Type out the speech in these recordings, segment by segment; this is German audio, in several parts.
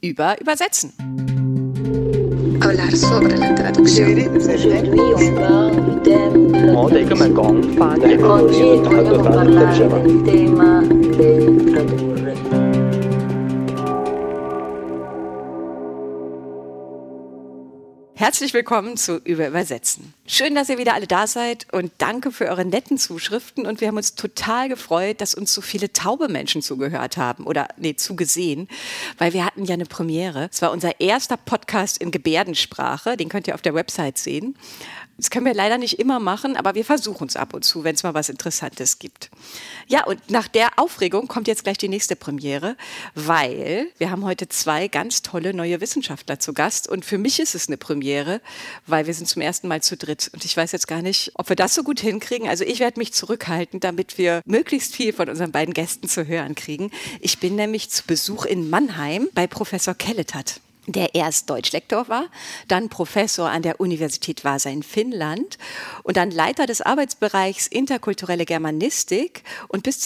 über Übersetzen. Hablar sobre la traducción. Oggi vogliamo parlare del tema del tradurre. Herzlich willkommen zu Übersetzen. Schön, dass ihr wieder alle da seid und danke für eure netten Zuschriften. Und wir haben uns total gefreut, dass uns so viele taube Menschen zugesehen, weil wir hatten ja eine Premiere. Es war unser erster Podcast in Gebärdensprache, den könnt ihr auf der Website sehen. Das können wir leider nicht immer machen, aber wir versuchen es ab und zu, wenn es mal was Interessantes gibt. Ja, und nach der Aufregung kommt jetzt gleich die nächste Premiere, weil wir haben heute 2 ganz tolle neue Wissenschaftler zu Gast. Und für mich ist es eine Premiere, weil wir sind zum ersten Mal zu dritt. Und ich weiß jetzt gar nicht, ob wir das so gut hinkriegen. Also ich werde mich zurückhalten, damit wir möglichst viel von unseren beiden Gästen zu hören kriegen. Ich bin nämlich zu Besuch in Mannheim bei Professor Kelletat, der erst Deutschlektor war, dann Professor an der Universität Vaasa in Finnland und dann Leiter des Arbeitsbereichs Interkulturelle Germanistik und bis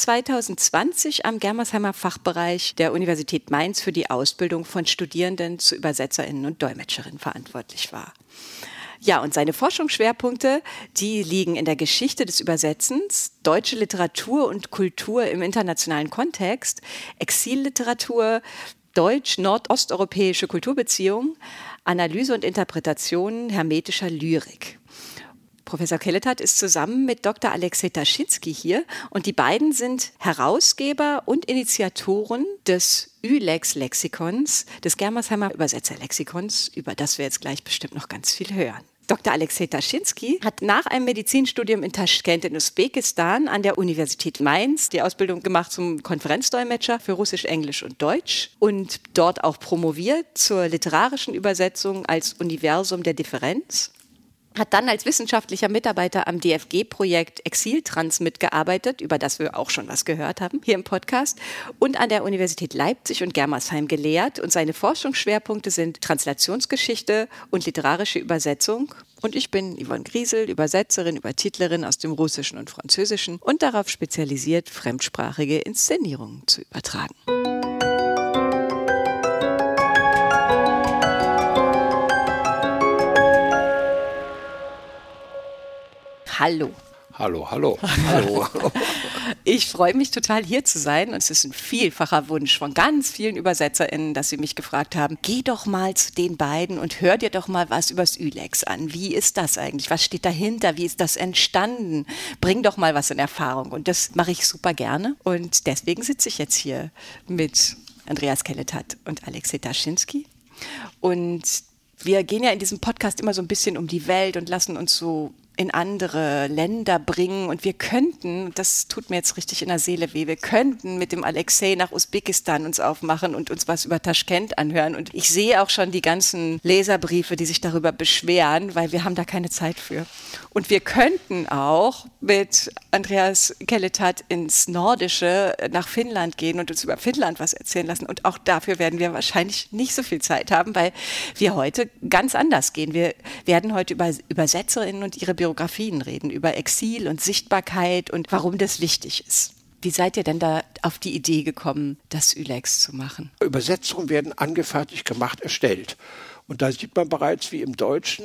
2020 am Germersheimer Fachbereich der Universität Mainz für die Ausbildung von Studierenden zu ÜbersetzerInnen und Dolmetscherinnen verantwortlich war. Ja, und seine Forschungsschwerpunkte, die liegen in der Geschichte des Übersetzens, deutsche Literatur und Kultur im internationalen Kontext, Exilliteratur, deutsch-nordosteuropäische Kulturbeziehungen, Analyse und Interpretation hermetischer Lyrik. Professor Kelletat ist zusammen mit Dr. Alexej Taschinski hier und die beiden sind Herausgeber und Initiatoren des ÜLEX-Lexikons, des Germersheimer Übersetzerlexikons, über das wir jetzt gleich bestimmt noch ganz viel hören. Dr. Alexej Taschinski hat nach einem Medizinstudium in Taschkent in Usbekistan an der Universität Mainz die Ausbildung gemacht zum Konferenzdolmetscher für Russisch, Englisch und Deutsch und dort auch promoviert zur literarischen Übersetzung als Universum der Differenz. Hat dann als wissenschaftlicher Mitarbeiter am DFG-Projekt Exiltrans mitgearbeitet, über das wir auch schon was gehört haben hier im Podcast, und an der Universität Leipzig und Germersheim gelehrt. Und seine Forschungsschwerpunkte sind Translationsgeschichte und literarische Übersetzung. Und ich bin Yvonne Griesel, Übersetzerin, Übertitlerin aus dem Russischen und Französischen und darauf spezialisiert, fremdsprachige Inszenierungen zu übertragen. Hallo. Hallo, hallo, hallo. Ich freue mich total, hier zu sein. Und es ist ein vielfacher Wunsch von ganz vielen ÜbersetzerInnen, dass sie mich gefragt haben, geh doch mal zu den beiden und hör dir doch mal was übers ÜLEX an. Wie ist das eigentlich? Was steht dahinter? Wie ist das entstanden? Bring doch mal was in Erfahrung. Und das mache ich super gerne. Und deswegen sitze ich jetzt hier mit Andreas Kelletat und Alexej Taschinski. Und wir gehen ja in diesem Podcast immer so ein bisschen um die Welt und lassen uns so in andere Länder bringen und wir könnten, das tut mir jetzt richtig in der Seele weh, wir könnten mit dem Alexej nach Usbekistan uns aufmachen und uns was über Taschkent anhören und ich sehe auch schon die ganzen Leserbriefe, die sich darüber beschweren, weil wir haben da keine Zeit für. Und wir könnten auch mit Andreas Kelletat ins Nordische nach Finnland gehen und uns über Finnland was erzählen lassen und auch dafür werden wir wahrscheinlich nicht so viel Zeit haben, weil wir heute ganz anders gehen. Wir werden heute über Übersetzerinnen und ihre Biografien reden, über Exil und Sichtbarkeit und warum das wichtig ist. Wie seid ihr denn da auf die Idee gekommen, das ÜLEX zu machen? Übersetzungen werden angefertigt, gemacht, erstellt. Und da sieht man bereits, wie im Deutschen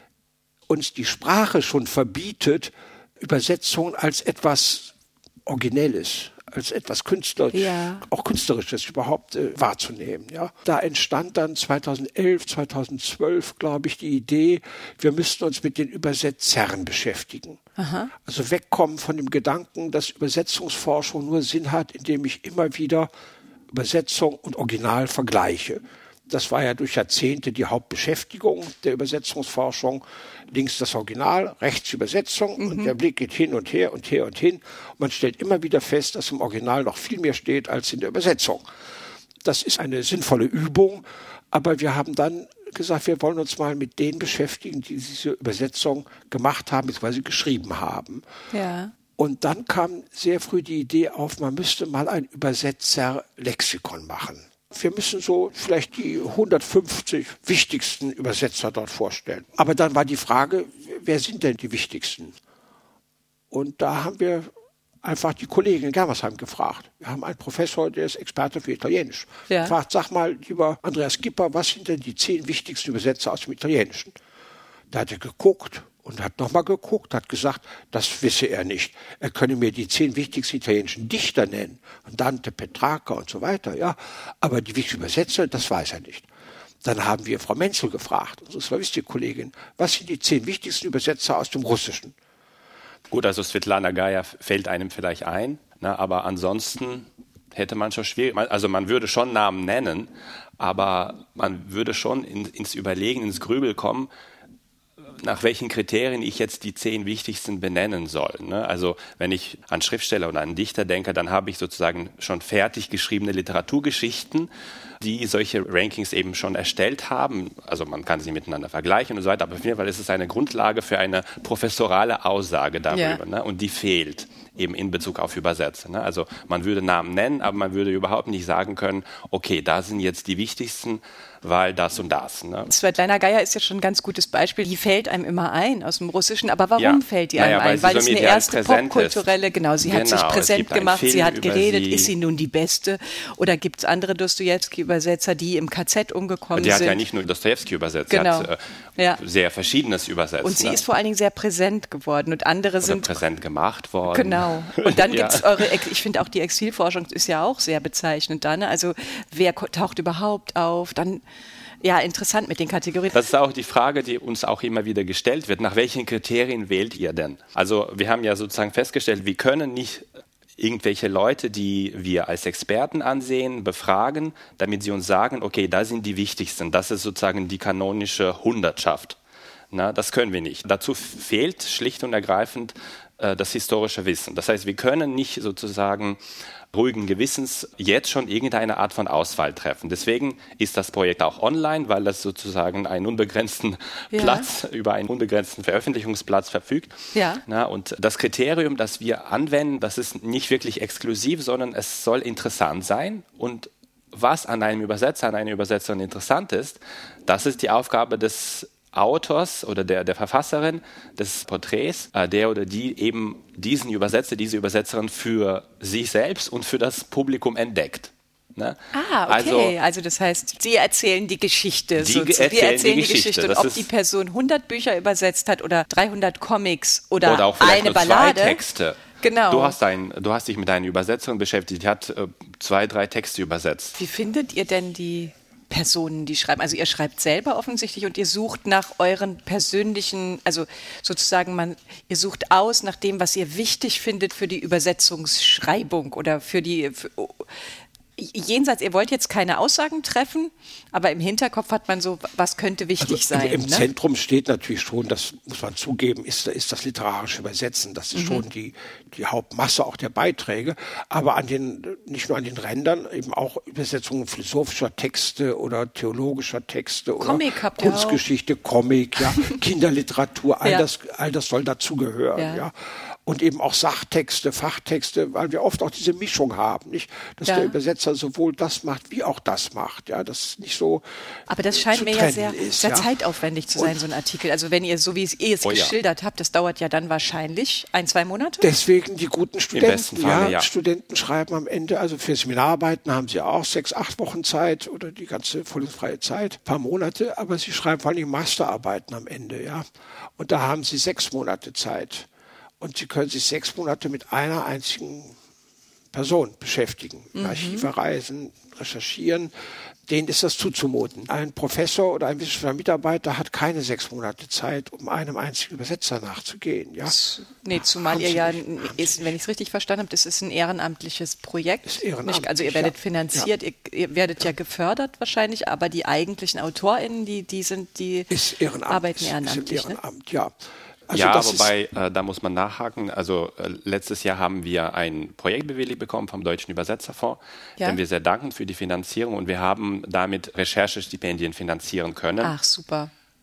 uns die Sprache schon verbietet, Übersetzungen als etwas Originelles, als etwas auch Künstlerisches überhaupt wahrzunehmen. Ja. Da entstand dann 2011, 2012, glaube ich, die Idee, wir müssten uns mit den Übersetzern beschäftigen. Aha. Also wegkommen von dem Gedanken, dass Übersetzungsforschung nur Sinn hat, indem ich immer wieder Übersetzung und Original vergleiche. Das war ja durch Jahrzehnte die Hauptbeschäftigung der Übersetzungsforschung. Links das Original, rechts die Übersetzung und der Blick geht hin und her und her und hin. Und man stellt immer wieder fest, dass im Original noch viel mehr steht als in der Übersetzung. Das ist eine sinnvolle Übung, aber wir haben dann gesagt, wir wollen uns mal mit denen beschäftigen, die diese Übersetzung gemacht haben, beziehungsweise geschrieben haben. Ja. Und dann kam sehr früh die Idee auf, man müsste mal ein Übersetzerlexikon machen. Wir müssen so vielleicht die 150 wichtigsten Übersetzer dort vorstellen. Aber dann war die Frage, wer sind denn die wichtigsten? Und da haben wir einfach die Kollegen in Germersheim gefragt. Wir haben einen Professor, der ist Experte für Italienisch. Ja. Gefragt, sag mal, lieber Andreas Gipper, was sind denn die 10 wichtigsten Übersetzer aus dem Italienischen? Da hat er geguckt und hat nochmal geguckt, hat gesagt, das wisse er nicht. Er könne mir die 10 wichtigsten italienischen Dichter nennen, Dante, Petrarca und so weiter, ja. Aber die wichtigsten Übersetzer, das weiß er nicht. Dann haben wir Frau Menzel gefragt, unsere Slawistik-Kollegin, was sind die 10 wichtigsten Übersetzer aus dem Russischen? Gut, also Svetlana Gaja fällt einem vielleicht ein, ne, aber ansonsten hätte man schon schwierig, also man würde schon Namen nennen, aber man würde schon ins Überlegen, ins Grübel kommen, nach welchen Kriterien ich jetzt die 10 wichtigsten benennen soll. Ne? Also wenn ich an Schriftsteller oder an Dichter denke, dann habe ich sozusagen schon fertig geschriebene Literaturgeschichten, die solche Rankings eben schon erstellt haben. Also man kann sie miteinander vergleichen und so weiter, aber auf jeden Fall ist es eine Grundlage für eine professorale Aussage darüber. Ja. Ne? Und die fehlt eben in Bezug auf Übersetzer. Ne? Also man würde Namen nennen, aber man würde überhaupt nicht sagen können, okay, da sind jetzt die wichtigsten, weil das und das. Ne? Svetlana Gaja ist ja schon ein ganz gutes Beispiel. Die fällt einem immer ein aus dem Russischen. Aber warum fällt die einem ein? Weil es eine erste popkulturelle, genau, sie hat sich präsent gemacht, sie hat geredet. Ist sie nun die Beste? Oder gibt es andere Dostojewski-Übersetzer, die im KZ umgekommen sind? Die hat ja nicht nur Dostojewski übersetzt, genau. Sie hat sehr Verschiedenes übersetzt. Und sie ist vor allen Dingen sehr präsent geworden und andere sind präsent gemacht worden. Genau. Und dann gibt es ich finde auch die Exilforschung ist ja auch sehr bezeichnend da. Ne? Also wer taucht überhaupt auf? Dann ja, interessant mit den Kategorien. Das ist auch die Frage, die uns auch immer wieder gestellt wird. Nach welchen Kriterien wählt ihr denn? Also wir haben ja sozusagen festgestellt, wir können nicht irgendwelche Leute, die wir als Experten ansehen, befragen, damit sie uns sagen, okay, da sind die wichtigsten. Das ist sozusagen die kanonische Hundertschaft. Na, das können wir nicht. Dazu fehlt schlicht und ergreifend das historische Wissen. Das heißt, wir können nicht sozusagen ruhigen Gewissens jetzt schon irgendeine Art von Auswahl treffen. Deswegen ist das Projekt auch online, weil das sozusagen einen unbegrenzten Platz, über einen unbegrenzten Veröffentlichungsplatz verfügt. Ja. Na, und das Kriterium, das wir anwenden, das ist nicht wirklich exklusiv, sondern es soll interessant sein. Und was an einem Übersetzer, an einer Übersetzerin interessant ist, das ist die Aufgabe des Autors oder der Verfasserin des Porträts, der oder die eben diesen Übersetzer, diese Übersetzerin für sich selbst und für das Publikum entdeckt. Ne? Okay. Also das heißt, Sie erzählen die Geschichte. Wir erzählen die Geschichte. Und ob die Person 100 Bücher übersetzt hat oder 300 Comics oder auch vielleicht eine nur Ballade. 2 Texte. Genau. Du hast dich mit einer Übersetzerin beschäftigt, die hat 2, 3 Texte übersetzt. Wie findet ihr denn die Personen, die schreiben? Also ihr schreibt selber offensichtlich und ihr sucht nach euren persönlichen, also sozusagen ihr sucht aus nach dem, was ihr wichtig findet für die Übersetzungsschreibung oder jenseits, ihr wollt jetzt keine Aussagen treffen, aber im Hinterkopf hat man so, was könnte wichtig sein. Im Zentrum steht natürlich schon, das muss man zugeben, ist das literarische Übersetzen. Das ist schon die Hauptmasse auch der Beiträge. Aber nicht nur an den Rändern, eben auch Übersetzungen philosophischer Texte oder theologischer Texte oder Comic habt Kunstgeschichte, Comic, Kinderliteratur, all das soll dazugehören, ja. Und eben auch Sachtexte, Fachtexte, weil wir oft auch diese Mischung haben, nicht? Dass der Übersetzer sowohl das macht, wie auch das macht, ja, das nicht so. Aber das scheint mir ja sehr zeitaufwendig zu sein, so ein Artikel. Also wenn ihr, so wie ihr es geschildert habt, das dauert ja dann wahrscheinlich 1-2 Monate? Deswegen die guten Studenten, im besten Fall, Studenten schreiben am Ende, also für Seminararbeiten haben sie auch 6-8 Wochen Zeit oder die ganze vollfreie Zeit, ein paar Monate, aber sie schreiben vor allem Masterarbeiten am Ende, ja. Und da haben sie 6 Monate Zeit. Und Sie können sich 6 Monate mit einer einzigen Person beschäftigen. Archive reisen, recherchieren. Denen ist das zuzumuten. Ein Professor oder ein wissenschaftlicher Mitarbeiter hat keine 6 Monate Zeit, um einem einzigen Übersetzer nachzugehen. Ja? Zumal ihr wenn ich es richtig verstanden habe, das ist ein ehrenamtliches Projekt. Ist ehrenamtlich, also ihr werdet finanziert, ihr werdet ja gefördert wahrscheinlich, aber die eigentlichen AutorInnen, die arbeiten ehrenamtlich. Ist im Ehrenamt, ja. Also wobei, da muss man nachhaken. Also letztes Jahr haben wir ein Projekt bewilligt bekommen vom Deutschen Übersetzerfonds, dem wir sehr danken für die Finanzierung und wir haben damit Recherchestipendien finanzieren können. Ach, super.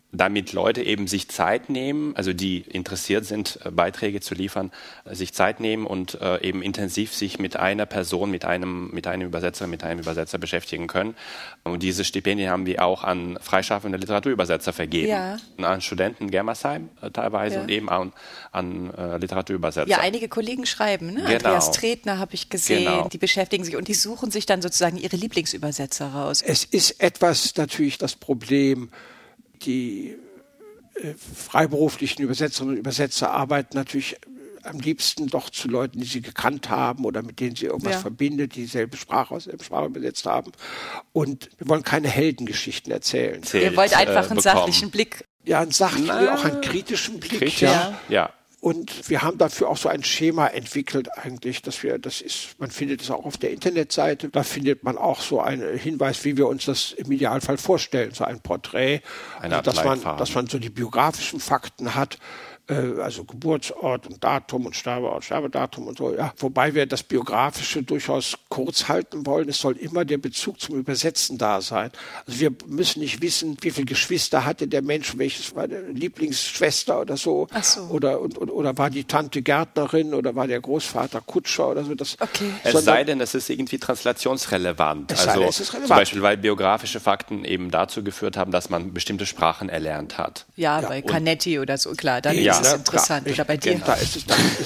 damit Leute eben sich Zeit nehmen, also die interessiert sind, Beiträge zu liefern, sich Zeit nehmen und eben intensiv sich mit einer Person, mit einem Übersetzer, mit einem Übersetzer beschäftigen können. Und diese Stipendien haben wir auch an freischaffende Literaturübersetzer vergeben. Ja. An Studenten Germersheim teilweise und eben an Literaturübersetzer. Ja, einige Kollegen schreiben, ne? Genau. Andreas Tretner habe ich gesehen, die beschäftigen sich und die suchen sich dann sozusagen ihre Lieblingsübersetzer raus. Es ist etwas natürlich das Problem, die freiberuflichen Übersetzerinnen und Übersetzer arbeiten natürlich am liebsten doch zu Leuten, die sie gekannt haben oder mit denen sie irgendwas verbindet, die dieselbe Sprache aus der Sprache übersetzt haben. Und wir wollen keine Heldengeschichten erzählen. Ihr wollt einfach einen sachlichen Blick. Ja, einen sachlichen, auch einen kritischen Blick. Kritisch, ja. Und wir haben dafür auch so ein Schema entwickelt eigentlich, man findet es auch auf der Internetseite, da findet man auch so einen Hinweis, wie wir uns das im Idealfall vorstellen, so ein Porträt, also dass man so die biografischen Fakten hat, also Geburtsort und Datum und Sterbeort, Sterbedatum und so, ja. Wobei wir das Biografische durchaus kurz halten wollen. Es soll immer der Bezug zum Übersetzen da sein. Also wir müssen nicht wissen, wie viele Geschwister hatte der Mensch, welches war der Lieblingsschwester oder so. Ach so. Oder war die Tante Gärtnerin oder war der Großvater Kutscher oder so. Es sei denn, es ist irgendwie translationsrelevant. Es ist relevant. Zum Beispiel, weil biografische Fakten eben dazu geführt haben, dass man bestimmte Sprachen erlernt hat. Ja, bei Canetti oder so, klar, dann ist es interessant. Klar, oder bei dir. Da ist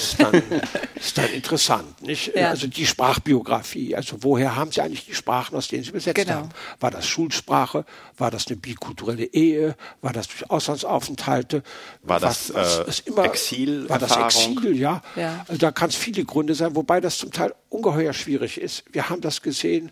dann interessant. Nicht? Ja. Also die Sprachbiografie, also woher haben Sie eigentlich die Sprachen, aus denen Sie übersetzt haben? War das Schulsprache? War das eine bikulturelle Ehe? War das durch Auslandsaufenthalte? War das Exil? War das Exil, ja. Also da kann es viele Gründe sein, wobei das zum Teil ungeheuer schwierig ist. Wir haben das gesehen,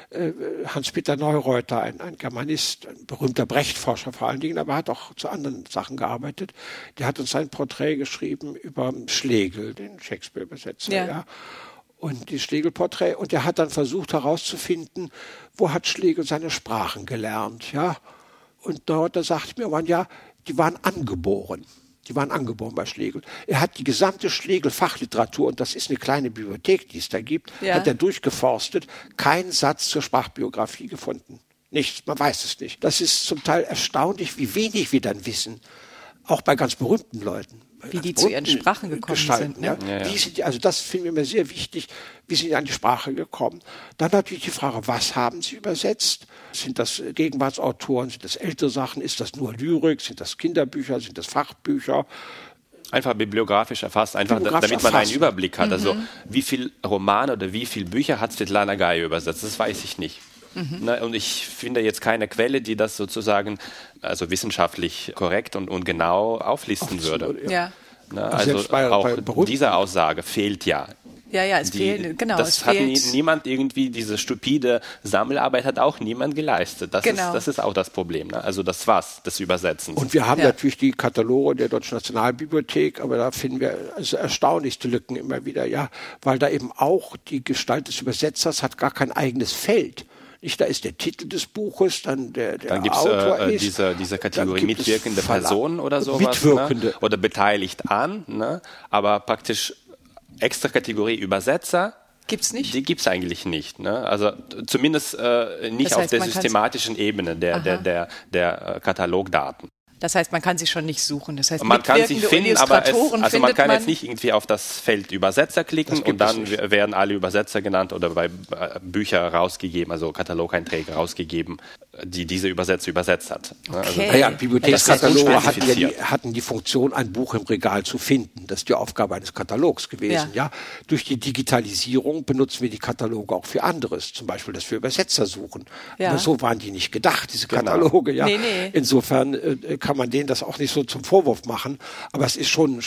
Hans-Peter Neureuter, ein Germanist, ein berühmter Brecht-Forscher vor allen Dingen, aber er hat auch zu anderen Sachen gearbeitet. Der hat uns ein Porträt geschrieben über Schlegel, den Shakespeare-Übersetzer. Ja. Und die Schlegel-Porträt. Und er hat dann versucht herauszufinden, wo hat Schlegel seine Sprachen gelernt. Ja. Und Neureuter sagt mir, die waren angeboren. Die waren angeboren bei Schlegel. Er hat die gesamte Schlegel-Fachliteratur, und das ist eine kleine Bibliothek, die es da gibt, hat er durchgeforstet, keinen Satz zur Sprachbiografie gefunden. Nichts, man weiß es nicht. Das ist zum Teil erstaunlich, wie wenig wir dann wissen, auch bei ganz berühmten Leuten. Wie die zu ihren Sprachen gekommen sind. Ne? Ja. Also das finden wir immer sehr wichtig, wie sind die an die Sprache gekommen. Dann natürlich die Frage, was haben sie übersetzt? Sind das Gegenwartsautoren, sind das ältere Sachen, ist das nur Lyrik, sind das Kinderbücher, sind das Fachbücher? Einfach bibliografisch erfasst, damit man einen Überblick hat. Also wie viel Romane oder wie viele Bücher hat Svetlana Gaja übersetzt, das weiß ich nicht. Und ich finde jetzt keine Quelle, die das sozusagen also wissenschaftlich korrekt und genau auflisten würde. Ja. Also auch diese Aussage fehlt ja. Ja, es fehlt, genau. Das hat niemand irgendwie, diese stupide Sammelarbeit hat auch niemand geleistet. Das ist auch das Problem. Ne? Also das Übersetzens. Und wir haben natürlich die Kataloge der Deutschen Nationalbibliothek, aber da finden wir also erstaunlichste Lücken immer wieder, weil da eben auch die Gestalt des Übersetzers hat gar kein eigenes Feld. Da ist der Titel des Buches, dann der gibt's, Autor ist. Diese Kategorie mitwirkende Person oder sowas. Mitwirkende. Ne? Oder beteiligt an. Ne? Aber praktisch extra Kategorie Übersetzer. Gibt's nicht? Die gibt's eigentlich nicht. Ne? Also zumindest nicht auf der systematischen Ebene der Katalogdaten. Das heißt, man kann sie schon nicht suchen. Das heißt, man kann sie finden, aber man kann jetzt nicht irgendwie auf das Feld Übersetzer klicken und dann werden alle Übersetzer genannt oder bei Bücher rausgegeben, also Katalogeinträge rausgegeben, die diese Übersetzer übersetzt hat. Okay. Also, Bibliothekskataloge hatten die Funktion, ein Buch im Regal zu finden. Das ist die Aufgabe eines Katalogs gewesen. Ja. Durch die Digitalisierung benutzen wir die Kataloge auch für anderes, zum Beispiel, dass wir Übersetzer suchen. Ja. Aber so waren die nicht gedacht, diese Kataloge. Ja. Nee. Insofern kann man denen das auch nicht so zum Vorwurf machen, aber es ist schon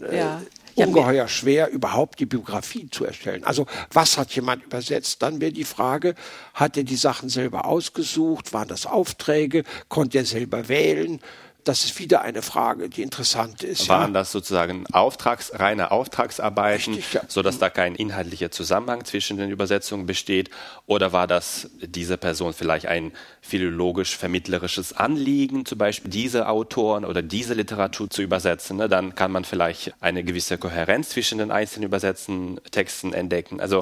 ungeheuer schwer, überhaupt die Biografie zu erstellen. Also was hat jemand übersetzt? Dann wäre die Frage, hat er die Sachen selber ausgesucht? Waren das Aufträge? Konnte er selber wählen? Das ist wieder eine Frage, die interessant ist. Waren das sozusagen reine Auftragsarbeiten, sodass da kein inhaltlicher Zusammenhang zwischen den Übersetzungen besteht? Oder war das dieser Person vielleicht ein philologisch-vermittlerisches Anliegen, zum Beispiel diese Autoren oder diese Literatur zu übersetzen? Ne? Dann kann man vielleicht eine gewisse Kohärenz zwischen den einzelnen übersetzten Texten entdecken. Also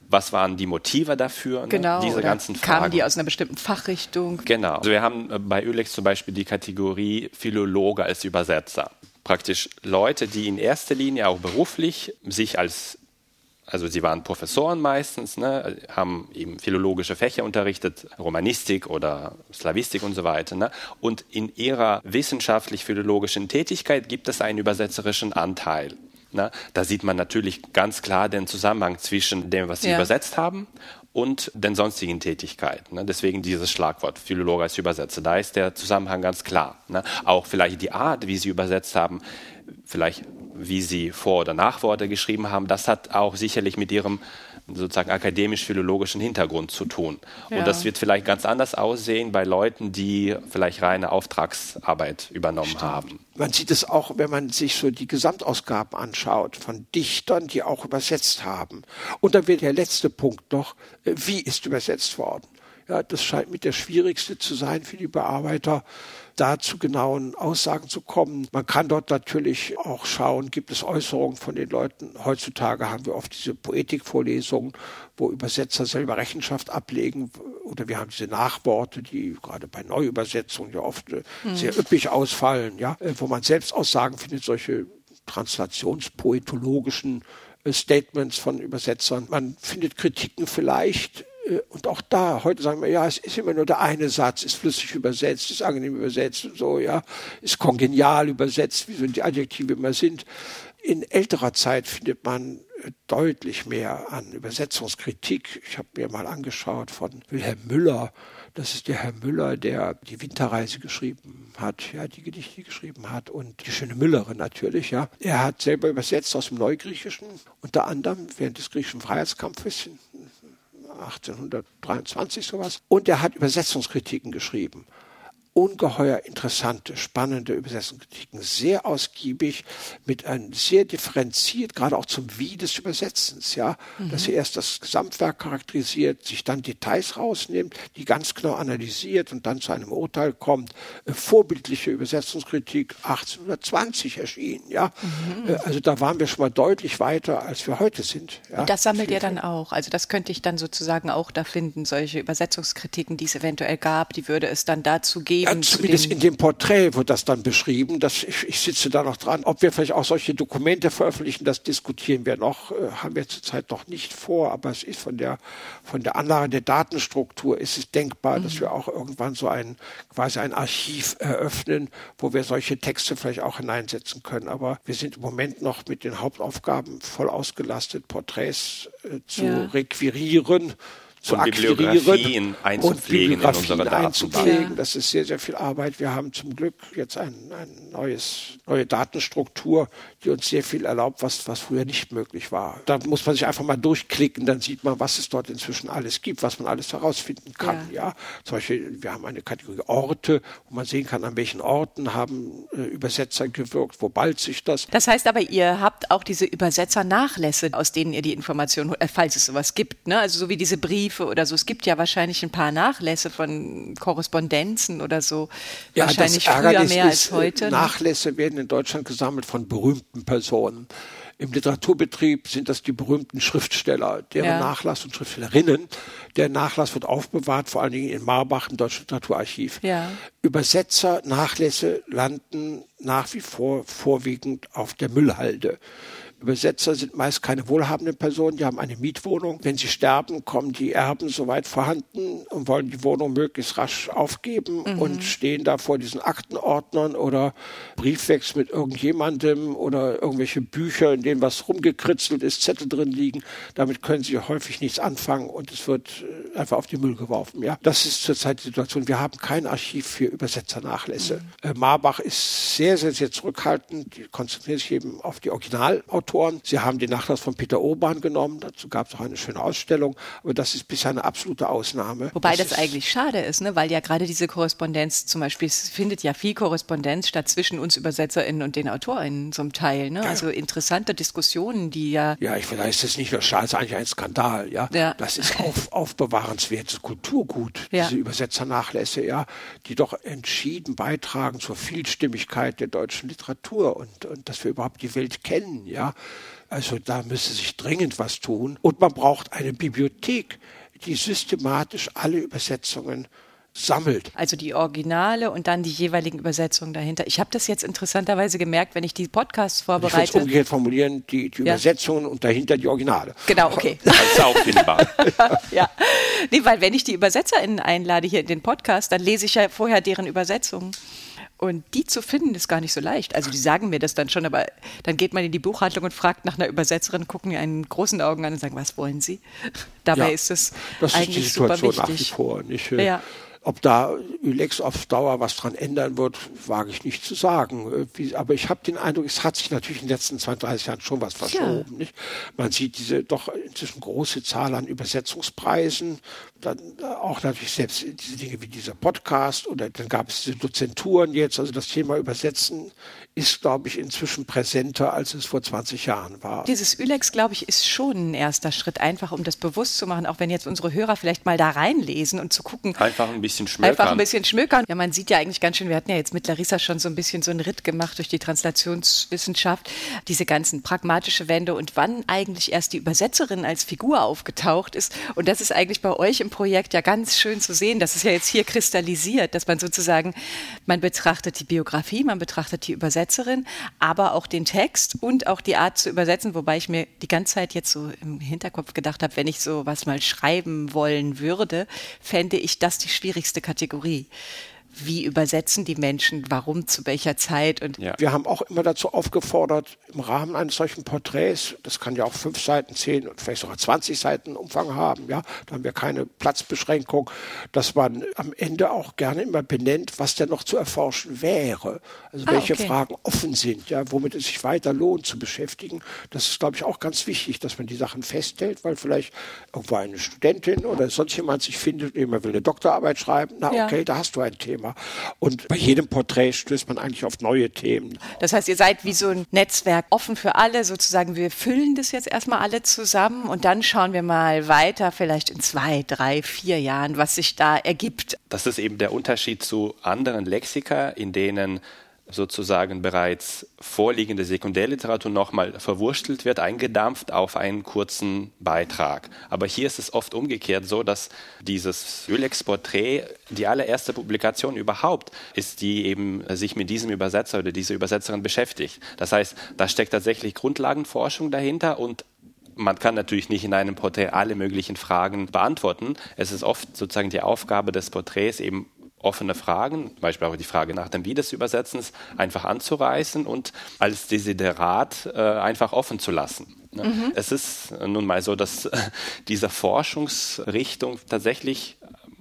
was waren die Motive dafür, genau, diese ganzen Fragen. Kamen die aus einer bestimmten Fachrichtung? Genau. Also wir haben bei ÜLEX zum Beispiel die Kategorie Philologe als Übersetzer. Praktisch Leute, die in erster Linie auch beruflich sich also sie waren Professoren meistens, haben eben philologische Fächer unterrichtet, Romanistik oder Slawistik und so weiter. Und in ihrer wissenschaftlich-philologischen Tätigkeit gibt es einen übersetzerischen Anteil. Da sieht man natürlich ganz klar den Zusammenhang zwischen dem, was sie übersetzt haben, und den sonstigen Tätigkeiten. Deswegen dieses Schlagwort Philologe als Übersetzer. Da ist der Zusammenhang ganz klar. Auch vielleicht die Art, wie sie übersetzt haben, vielleicht wie sie Vor- oder Nachworte geschrieben haben, das hat auch sicherlich mit ihrem sozusagen akademisch-philologischen Hintergrund zu tun. Ja. Und das wird vielleicht ganz anders aussehen bei Leuten, die vielleicht reine Auftragsarbeit übernommen haben. Man sieht es auch, wenn man sich so die Gesamtausgaben anschaut von Dichtern, die auch übersetzt haben. Und dann wird der letzte Punkt noch, wie ist übersetzt worden? Ja, das scheint mit der schwierigste zu sein für die Bearbeiter, da zu genauen Aussagen zu kommen. Man kann dort natürlich auch schauen, gibt es Äußerungen von den Leuten. Heutzutage haben wir oft diese Poetikvorlesungen, wo Übersetzer selber Rechenschaft ablegen. Oder wir haben diese Nachworte, die gerade bei Neuübersetzungen ja oft sehr üppig ausfallen, ja, wo man selbst Aussagen findet, solche translationspoetologischen Statements von Übersetzern. Man findet Kritiken vielleicht. Und auch da, heute sagen wir, ja, es ist immer nur der eine Satz, ist flüssig übersetzt, ist angenehm übersetzt und so, ja, ist kongenial übersetzt, wie so die Adjektive immer sind. In älterer Zeit findet man deutlich mehr an Übersetzungskritik. Ich habe mir mal angeschaut von Wilhelm Müller. Das ist der Herr Müller, der die Winterreise geschrieben hat, ja, die Gedichte geschrieben hat und die schöne Müllerin natürlich, ja. Er hat selber übersetzt aus dem Neugriechischen, unter anderem während des griechischen Freiheitskampfes 1823 sowas. Und er hat Übersetzungskritiken geschrieben. Ungeheuer interessante, spannende Übersetzungskritiken, sehr ausgiebig, mit einem sehr differenziert, gerade auch zum Wie des Übersetzens, ja, dass er erst das Gesamtwerk charakterisiert, sich dann Details rausnimmt, die ganz genau analysiert und dann zu einem Urteil kommt. Vorbildliche Übersetzungskritik 1820 erschienen, ja. Also da waren wir schon mal deutlich weiter, als wir heute sind. Ja. Und das sammelt ihr dann auch? Also das könnte ich dann sozusagen auch da finden, solche Übersetzungskritiken, die es eventuell gab, die würde es dann dazu geben. Ja, zumindest in dem Porträt wird das dann beschrieben. Ich sitze da noch dran. Ob wir vielleicht auch solche Dokumente veröffentlichen, das diskutieren wir noch. Haben wir zurzeit noch nicht vor. Aber es ist von der Anlage der Datenstruktur ist es denkbar, dass wir auch irgendwann so quasi ein Archiv eröffnen, wo wir solche Texte vielleicht auch hineinsetzen können. Aber wir sind im Moment noch mit den Hauptaufgaben voll ausgelastet, Porträts zu requirieren, zu Bibliografien einzupflegen in unsere Datenbank. Das ist sehr, sehr viel Arbeit. Wir haben zum Glück jetzt eine neue Datenstruktur, die uns sehr viel erlaubt, was früher nicht möglich war. Da muss man sich einfach mal durchklicken, dann sieht man, was es dort inzwischen alles gibt, was man alles herausfinden kann. Ja. Zum Beispiel, wir haben eine Kategorie Orte, wo man sehen kann, an welchen Orten haben Übersetzer gewirkt, wo ballt sich das. Das heißt aber, ihr habt auch diese Übersetzernachlässe, aus denen ihr die Informationen, falls es sowas gibt, ne? Also so wie diese Briefe oder so. Es gibt ja wahrscheinlich ein paar Nachlässe von Korrespondenzen oder so. Ja, wahrscheinlich früher mehr als heute. Nachlässe werden in Deutschland gesammelt von berühmten Personen. Im Literaturbetrieb sind das die berühmten Schriftsteller, deren Nachlass und Schriftstellerinnen. Der Nachlass wird aufbewahrt, vor allen Dingen in Marbach im Deutschen Literaturarchiv. Ja. Übersetzer, Nachlässe landen nach wie vor vorwiegend auf der Müllhalde. Übersetzer sind meist keine wohlhabenden Personen, die haben eine Mietwohnung. Wenn sie sterben, kommen die Erben soweit vorhanden und wollen die Wohnung möglichst rasch aufgeben und stehen da vor diesen Aktenordnern oder Briefwechsel mit irgendjemandem oder irgendwelche Bücher, in denen was rumgekritzelt ist, Zettel drin liegen. Damit können sie häufig nichts anfangen und es wird einfach auf den Müll geworfen. Ja? Das ist zurzeit die Situation. Wir haben kein Archiv für Übersetzernachlässe. Marbach ist sehr, sehr, sehr zurückhaltend. Die konzentrieren sich eben auf die Originalautoren. Sie haben den Nachlass von Peter Urban genommen, dazu gab es auch eine schöne Ausstellung, aber das ist bisher eine absolute Ausnahme. Wobei das eigentlich schade ist, ne? Weil ja gerade diese Korrespondenz zum Beispiel, es findet ja viel Korrespondenz statt zwischen uns ÜbersetzerInnen und den AutorInnen zum Teil. Ne? Also interessante Diskussionen, die ja... Ja, ich finde, das ist nicht nur schade, es ist eigentlich ein Skandal. Ja? Das ist aufbewahrenswertes Kulturgut, diese Übersetzernachlässe, die doch entschieden beitragen zur Vielstimmigkeit der deutschen Literatur und dass wir überhaupt die Welt kennen, ja. Also da müsste sich dringend was tun. Und man braucht eine Bibliothek, die systematisch alle Übersetzungen sammelt. Also die Originale und dann die jeweiligen Übersetzungen dahinter. Ich habe das jetzt interessanterweise gemerkt, wenn ich die Podcasts vorbereite. Ich würde es umgekehrt formulieren, die Übersetzungen und dahinter die Originale. Genau, okay. Das ist auch findbar. Ja. Nee, weil wenn ich die ÜbersetzerInnen einlade hier in den Podcast, dann lese ich ja vorher deren Übersetzungen. Und die zu finden, ist gar nicht so leicht. Also die sagen mir das dann schon, aber dann geht man in die Buchhandlung und fragt nach einer Übersetzerin, gucken mir einen großen Augen an und sagen, was wollen Sie? Dabei ist es eigentlich super wichtig. Das ist die Situation nach wie vor. Nicht? Ja. Ob da Ülex auf Dauer was dran ändern wird, wage ich nicht zu sagen. Aber ich habe den Eindruck, es hat sich natürlich in den letzten 20, 30 Jahren schon was verschoben. Ja. Nicht? Man sieht diese doch inzwischen große Zahl an Übersetzungspreisen. Dann auch natürlich selbst diese Dinge wie dieser Podcast oder dann gab es diese Dozenturen jetzt. Also das Thema Übersetzen ist, glaube ich, inzwischen präsenter, als es vor 20 Jahren war. Dieses Ülex, glaube ich, ist schon ein erster Schritt, einfach um das bewusst zu machen, auch wenn jetzt unsere Hörer vielleicht mal da reinlesen und zu gucken. Einfach ein bisschen schmökern. Einfach ein bisschen schmökern. Ja, man sieht ja eigentlich ganz schön, wir hatten ja jetzt mit Larissa schon so ein bisschen so einen Ritt gemacht durch die Translationswissenschaft, diese ganzen pragmatische Wende und wann eigentlich erst die Übersetzerin als Figur aufgetaucht ist. Und das ist eigentlich bei euch im Projekt ja ganz schön zu sehen, das ist ja jetzt hier kristallisiert, dass man sozusagen, man betrachtet die Biografie, man betrachtet die Übersetzerin, aber auch den Text und auch die Art zu übersetzen, wobei ich mir die ganze Zeit jetzt so im Hinterkopf gedacht habe, wenn ich so was mal schreiben wollen würde, fände ich das die schwierigste Kategorie. Wie übersetzen die Menschen, warum, zu welcher Zeit? Und ja. Wir haben auch immer dazu aufgefordert, im Rahmen eines solchen Porträts, das kann ja auch 5 Seiten, 10 und vielleicht sogar 20 Seiten Umfang haben, ja, da haben wir keine Platzbeschränkung, dass man am Ende auch gerne immer benennt, was denn noch zu erforschen wäre. Also welche Fragen offen sind, ja, womit es sich weiter lohnt zu beschäftigen. Das ist, glaube ich, auch ganz wichtig, dass man die Sachen festhält, weil vielleicht irgendwo eine Studentin oder sonst jemand sich findet, jemand will eine Doktorarbeit schreiben, na okay, da hast du ein Thema. Und bei jedem Porträt stößt man eigentlich auf neue Themen. Das heißt, ihr seid wie so ein Netzwerk offen für alle, sozusagen, wir füllen das jetzt erstmal alle zusammen und dann schauen wir mal weiter, vielleicht in 2, 3, 4 Jahren, was sich da ergibt. Das ist eben der Unterschied zu anderen Lexika, in denen sozusagen bereits vorliegende Sekundärliteratur nochmal verwurstelt wird, eingedampft auf einen kurzen Beitrag. Aber hier ist es oft umgekehrt so, dass dieses Ülex-Porträt die allererste Publikation überhaupt ist, die eben sich mit diesem Übersetzer oder dieser Übersetzerin beschäftigt. Das heißt, da steckt tatsächlich Grundlagenforschung dahinter und man kann natürlich nicht in einem Porträt alle möglichen Fragen beantworten. Es ist oft sozusagen die Aufgabe des Porträts, eben offene Fragen, zum Beispiel auch die Frage nach dem Wie des Übersetzens, einfach anzureißen und als Desiderat einfach offen zu lassen. Mhm. Es ist nun mal so, dass diese Forschungsrichtung tatsächlich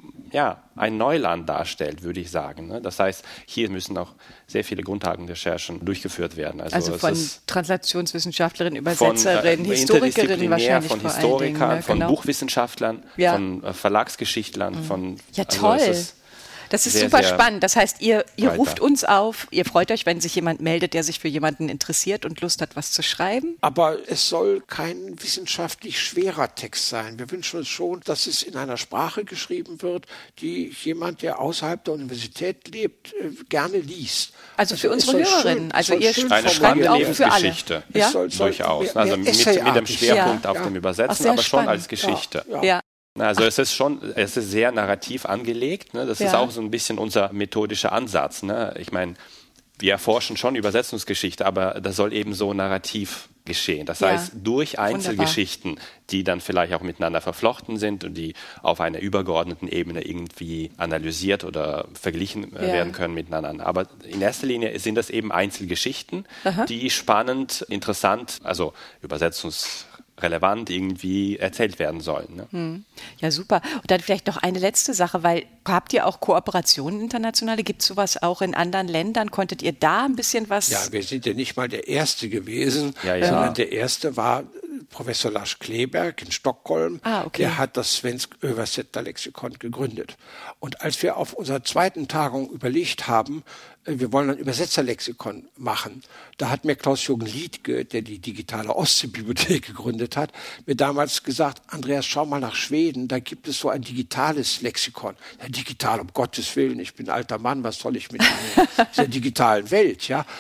ein Neuland darstellt, würde ich sagen. Das heißt, hier müssen auch sehr viele Grundlagenrecherchen durchgeführt werden. Also von Translationswissenschaftlerin, Übersetzerin, Historikerin wahrscheinlich von Historikern, von Buchwissenschaftlern, von Verlagsgeschichtlern, von... Ja, toll. Das ist super spannend. Das heißt, ihr ruft uns auf, ihr freut euch, wenn sich jemand meldet, der sich für jemanden interessiert und Lust hat, was zu schreiben. Aber es soll kein wissenschaftlich schwerer Text sein. Wir wünschen uns schon, dass es in einer Sprache geschrieben wird, die jemand, der außerhalb der Universität lebt, gerne liest. Also für unsere Hörerinnen. Also ihr eine spannende Lebensgeschichte. Ja? Durchaus. Also mit dem Schwerpunkt auf dem Übersetzen, aber schon als Geschichte. Ja. Also es ist sehr narrativ angelegt. Ne? Das ist auch so ein bisschen unser methodischer Ansatz. Ne? Ich meine, wir erforschen schon Übersetzungsgeschichte, aber das soll eben so narrativ geschehen. Das heißt, durch Einzelgeschichten, die dann vielleicht auch miteinander verflochten sind und die auf einer übergeordneten Ebene irgendwie analysiert oder verglichen werden können miteinander. Aber in erster Linie sind das eben Einzelgeschichten, die spannend, interessant, also übersetzungsrelevant irgendwie erzählt werden sollen. Ne? Ja, super. Und dann vielleicht noch eine letzte Sache, weil habt ihr auch Kooperationen internationale? Gibt es sowas auch in anderen Ländern? Konntet ihr da ein bisschen was? Ja, wir sind ja nicht mal der Erste gewesen, sondern der Erste war Professor Lars Kleberg in Stockholm. Der hat das Svensk Översättarlexikon gegründet. Und als wir auf unserer zweiten Tagung überlegt haben, wir wollen ein Übersetzerlexikon machen, da hat mir Klaus-Jürgen Liedtke, der die digitale Ostseebibliothek gegründet hat, mir damals gesagt, Andreas, schau mal nach Schweden, da gibt es so ein digitales Lexikon. Ja, digital, um Gottes Willen, ich bin ein alter Mann, was soll ich mit dieser digitalen Welt, ja?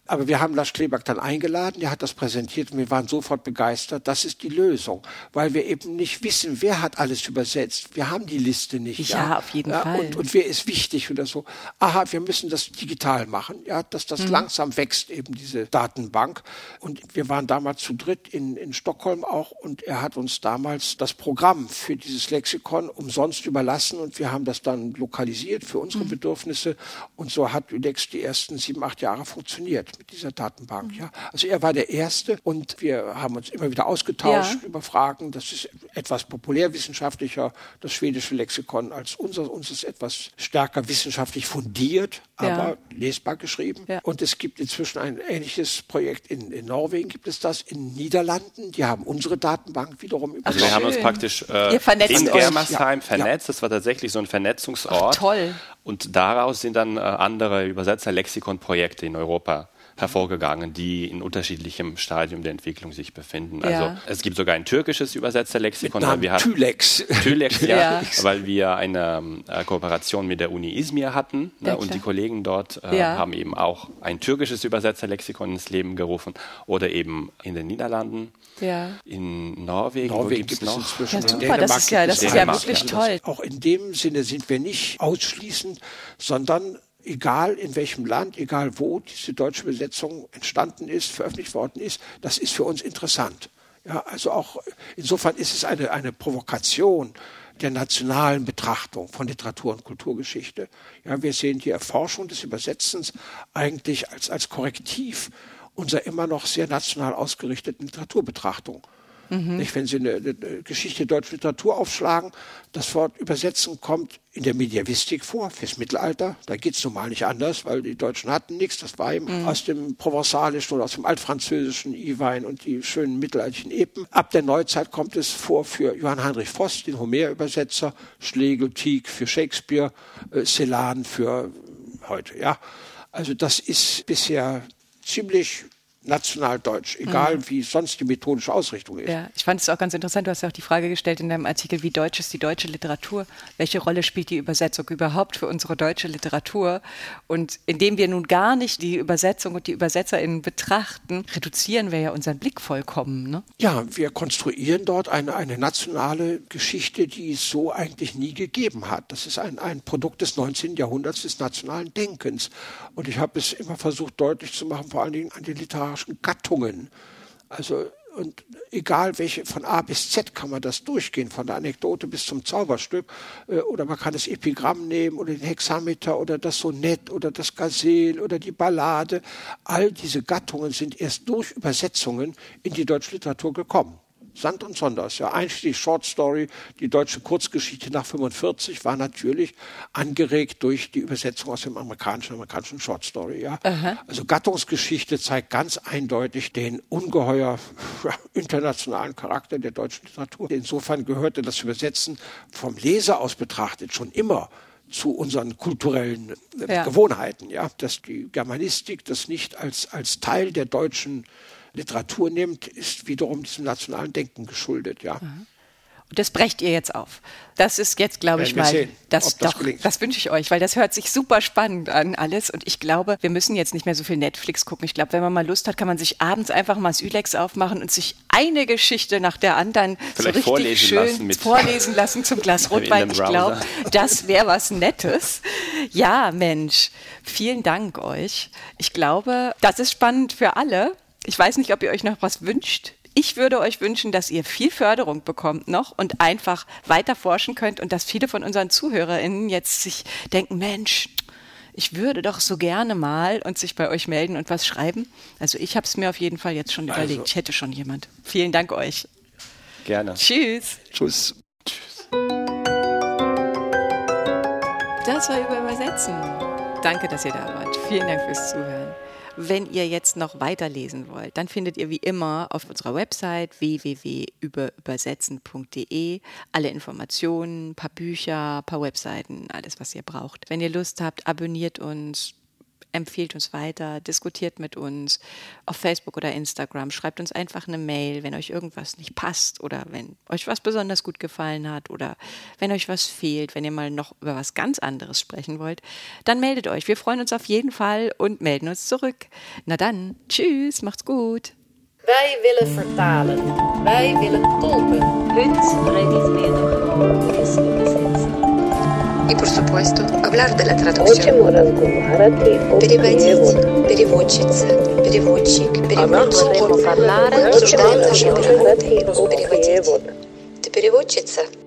Aber wir haben Lars Kleeback dann eingeladen, der hat das präsentiert und wir waren sofort begeistert. Das ist die Lösung, weil wir eben nicht wissen, wer hat alles übersetzt. Wir haben die Liste nicht. Ja, auf jeden Fall. Und wer ist wichtig oder so. Aha, wir müssen das digital machen, ja, dass das langsam wächst, eben diese Datenbank. Und wir waren damals zu dritt in Stockholm auch und er hat uns damals das Programm für dieses Lexikon umsonst überlassen und wir haben das dann lokalisiert für unsere Bedürfnisse und so hat Ylex die ersten 7, 8 Jahre funktioniert mit dieser Datenbank. Ja. Also er war der Erste und wir haben uns immer wieder ausgetauscht über Fragen. Das ist etwas populärwissenschaftlicher, das schwedische Lexikon, als unser. Uns ist etwas stärker wissenschaftlich fundiert, aber lesbar geschrieben. Ja. Und es gibt inzwischen ein ähnliches Projekt in Norwegen, gibt es das, in Niederlanden. Die haben unsere Datenbank wiederum übernommen. Also wir haben uns praktisch in Germersheim vernetzt. Das war tatsächlich so ein Vernetzungsort. Ach, toll. Und daraus sind dann andere Übersetzer-Lexikon-Projekte in Europa hervorgegangen, die in unterschiedlichem Stadium der Entwicklung sich befinden. Also es gibt sogar ein türkisches Übersetzerlexikon. Tylex. Tylex, weil wir eine Kooperation mit der Uni Izmir hatten. Und die Kollegen dort haben eben auch ein türkisches Übersetzerlexikon ins Leben gerufen. Oder eben in den Niederlanden, in Norwegen. Norwegen gibt es inzwischen. Ja, super, das ist ja wirklich toll. Auch in dem Sinne sind wir nicht ausschließend, sondern egal in welchem Land, egal wo diese deutsche Übersetzung entstanden ist, veröffentlicht worden ist, das ist für uns interessant. Ja, also auch insofern ist es eine Provokation der nationalen Betrachtung von Literatur und Kulturgeschichte. Ja, wir sehen die Erforschung des Übersetzens eigentlich als Korrektiv unserer immer noch sehr national ausgerichteten Literaturbetrachtung. Nicht, wenn Sie eine Geschichte der deutschen Literatur aufschlagen, das Wort Übersetzen kommt in der Mediavistik vor, fürs Mittelalter. Da geht es normal nicht anders, weil die Deutschen hatten nichts. Das war eben aus dem Provenzalischen oder aus dem Altfranzösischen I-Wein und die schönen mittelalterlichen Epen. Ab der Neuzeit kommt es vor für Johann Heinrich Voss, den Homer-Übersetzer, Schlegel, Tieck für Shakespeare, Celan für heute. Ja, also das ist bisher ziemlich nationaldeutsch, egal wie sonst die methodische Ausrichtung ist. Ja, ich fand es auch ganz interessant, du hast ja auch die Frage gestellt in deinem Artikel, wie deutsch ist die deutsche Literatur? Welche Rolle spielt die Übersetzung überhaupt für unsere deutsche Literatur? Und indem wir nun gar nicht die Übersetzung und die ÜbersetzerInnen betrachten, reduzieren wir ja unseren Blick vollkommen. Ne? Ja, wir konstruieren dort eine nationale Geschichte, die es so eigentlich nie gegeben hat. Das ist ein Produkt des 19. Jahrhunderts, des nationalen Denkens. Und ich habe es immer versucht deutlich zu machen, vor allen Dingen an den literarischen Gattungen. Also, und egal welche, von A bis Z kann man das durchgehen, von der Anekdote bis zum Zauberstück. Oder man kann das Epigramm nehmen oder den Hexameter oder das Sonett oder das Gazelle oder die Ballade. All diese Gattungen sind erst durch Übersetzungen in die deutsche Literatur gekommen. Sand und Sonders, ja, einschließlich Short Story, die deutsche Kurzgeschichte nach 45 war natürlich angeregt durch die Übersetzung aus dem amerikanischen Short Story, ja. Also Gattungsgeschichte zeigt ganz eindeutig den ungeheuer internationalen Charakter der deutschen Literatur. Insofern gehörte das Übersetzen vom Leser aus betrachtet schon immer zu unseren kulturellen Gewohnheiten, ja, dass die Germanistik das nicht als Teil der deutschen Literatur nimmt, ist wiederum diesem nationalen Denken geschuldet, ja. Und das brecht ihr jetzt auf. Das ist jetzt, glaube ich mal, das wünsche ich euch, weil das hört sich super spannend an alles und ich glaube, wir müssen jetzt nicht mehr so viel Netflix gucken. Ich glaube, wenn man mal Lust hat, kann man sich abends einfach mal das Ylex aufmachen und sich eine Geschichte nach der anderen vielleicht so richtig schön vorlesen lassen zum Glas Rotwein. Ich glaube, das wäre was Nettes. Ja, Mensch, vielen Dank euch. Ich glaube, das ist spannend für alle. Ich weiß nicht, ob ihr euch noch was wünscht. Ich würde euch wünschen, dass ihr viel Förderung bekommt noch und einfach weiter forschen könnt und dass viele von unseren ZuhörerInnen jetzt sich denken, Mensch, ich würde doch so gerne mal und sich bei euch melden und was schreiben. Also ich habe es mir auf jeden Fall jetzt schon überlegt. Ich hätte schon jemand. Vielen Dank euch. Gerne. Tschüss. Tschüss. Das war Übersetzen. Danke, dass ihr da wart. Vielen Dank fürs Zuhören. Wenn ihr jetzt noch weiterlesen wollt, dann findet ihr wie immer auf unserer Website www.übersetzen.de alle Informationen, ein paar Bücher, ein paar Webseiten, alles, was ihr braucht. Wenn ihr Lust habt, abonniert uns, empfiehlt uns weiter, diskutiert mit uns auf Facebook oder Instagram, schreibt uns einfach eine Mail, wenn euch irgendwas nicht passt oder wenn euch was besonders gut gefallen hat oder wenn euch was fehlt, wenn ihr mal noch über was ganz anderes sprechen wollt, dann meldet euch. Wir freuen uns auf jeden Fall und melden uns zurück. Na dann, tschüss, macht's gut. Wij willen vertalen. Wij willen tolken. Heute rede ich mir noch über Übersetzen. И, por supuesto, hablar de la Хочемо traducción. розмовляти по Переводить, переводчица, переводчик, Vorremo переводчик. parlare Обсуждаем наши розмовляти по переводы. перевод. Ты переводчица?